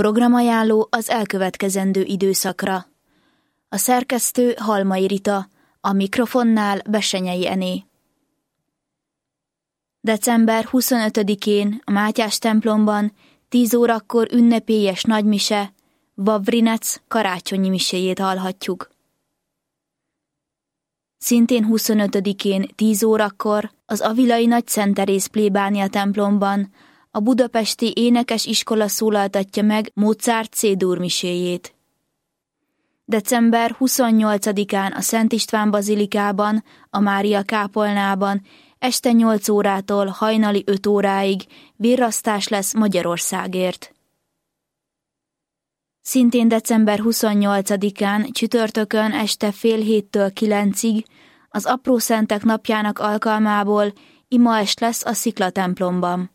Programajánló az elkövetkezendő időszakra. A szerkesztő Halmai Rita, a mikrofonnál Bessenyei Ené. December 25-én a Mátyás templomban 10 órakor ünnepélyes nagymise, Vavrinec karácsonyi miséjét hallhatjuk. Szintén 25-én 10 órakor az Avilai Nagy Szent Teréz plébánia templomban a budapesti énekes iskola szólaltatja meg Mozart C-dur miséjét. December 28-án a Szent István bazilikában, a Mária kápolnában este 8 órától hajnali 5 óráig virrasztás lesz Magyarországért. Szintén december 28-án csütörtökön este fél 7-től 9-ig az Aprószentek napjának alkalmából imaest lesz a Szikla templomban.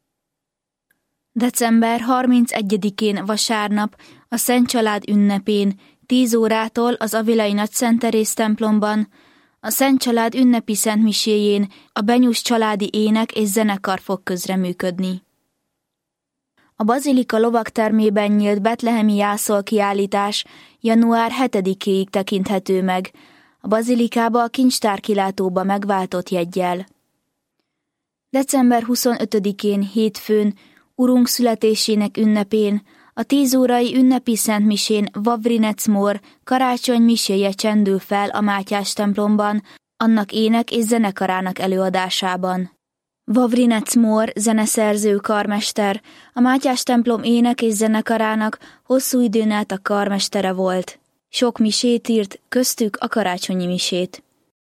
December 31-én vasárnap a Szent Család ünnepén 10 órától az Avilai Nagy Szent Teréz templomban, a Szent Család ünnepi szentmiséjén a Benyus családi ének és zenekar fog közreműködni. A bazilika lovagtermében nyílt betlehemi jászolkiállítás január 7-éig tekinthető meg, a bazilikába a kincstárkilátóba megváltott jeggyel. December 25-én hétfőn, Urunk születésének ünnepén, a 10 órai ünnepi szentmisén Vavrinec Mór karácsony miséje csendül fel a Mátyás templomban, annak ének és zenekarának előadásában. Vavrinec Mór zeneszerző karmester, a Mátyás templom ének és zenekarának hosszú időn át a karmestere volt. Sok misét írt, köztük a karácsonyi misét.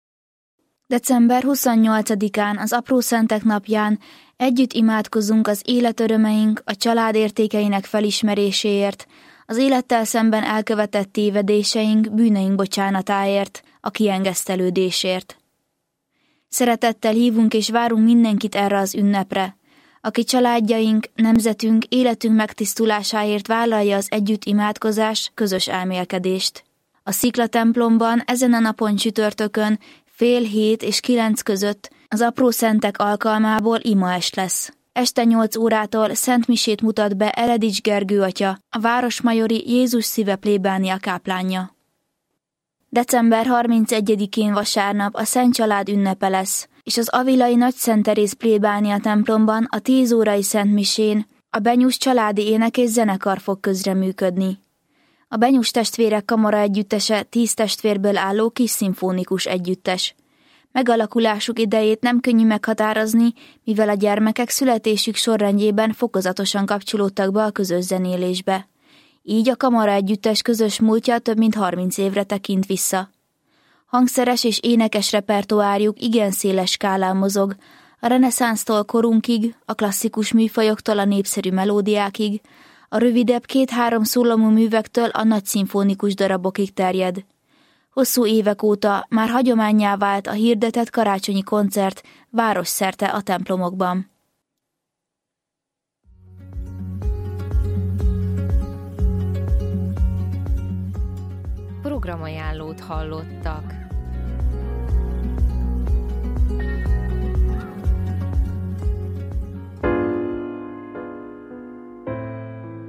December 28-án az Aprószentek napján együtt imádkozunk az életörömeink, a család értékeinek felismeréséért, az élettel szemben elkövetett tévedéseink, bűneink bocsánatáért, a kiengesztelődésért. Szeretettel hívunk és várunk mindenkit erre az ünnepre, aki családjaink, nemzetünk, életünk megtisztulásáért vállalja az együtt imádkozás, közös elmélkedést. A Szikla templomban ezen a napon csütörtökön fél 7 és 9 között az Aprószentek alkalmából imaest lesz. Este 8 órától szentmisét mutat be Eledics Gergő atya, a városmajori Jézus Szíve plébánia káplánja. December 31-én vasárnap a Szent Család ünnepe lesz, és az Avilai Nagy Szent Teréz plébánia templomban a 10 órai szentmisén a Benyus családi ének és zenekar fog közreműködni. A Benyus testvérek kamara együttese 10 testvérből álló kis szimfonikus együttes. Megalakulásuk idejét nem könnyű meghatározni, mivel a gyermekek születésük sorrendjében fokozatosan kapcsolódtak be a közös zenélésbe. Így a kamara együttes közös múltja több mint 30 évre tekint vissza. Hangszeres és énekes repertoárjuk igen széles skálán mozog, a reneszánsztól korunkig, a klasszikus műfajoktól a népszerű melódiákig, a rövidebb 2-3 szólamú művektől a nagy szimfonikus darabokig terjed. Hosszú évek óta már hagyománnyá vált a hirdetett karácsonyi koncert városszerte a templomokban. Programajánlót hallottak.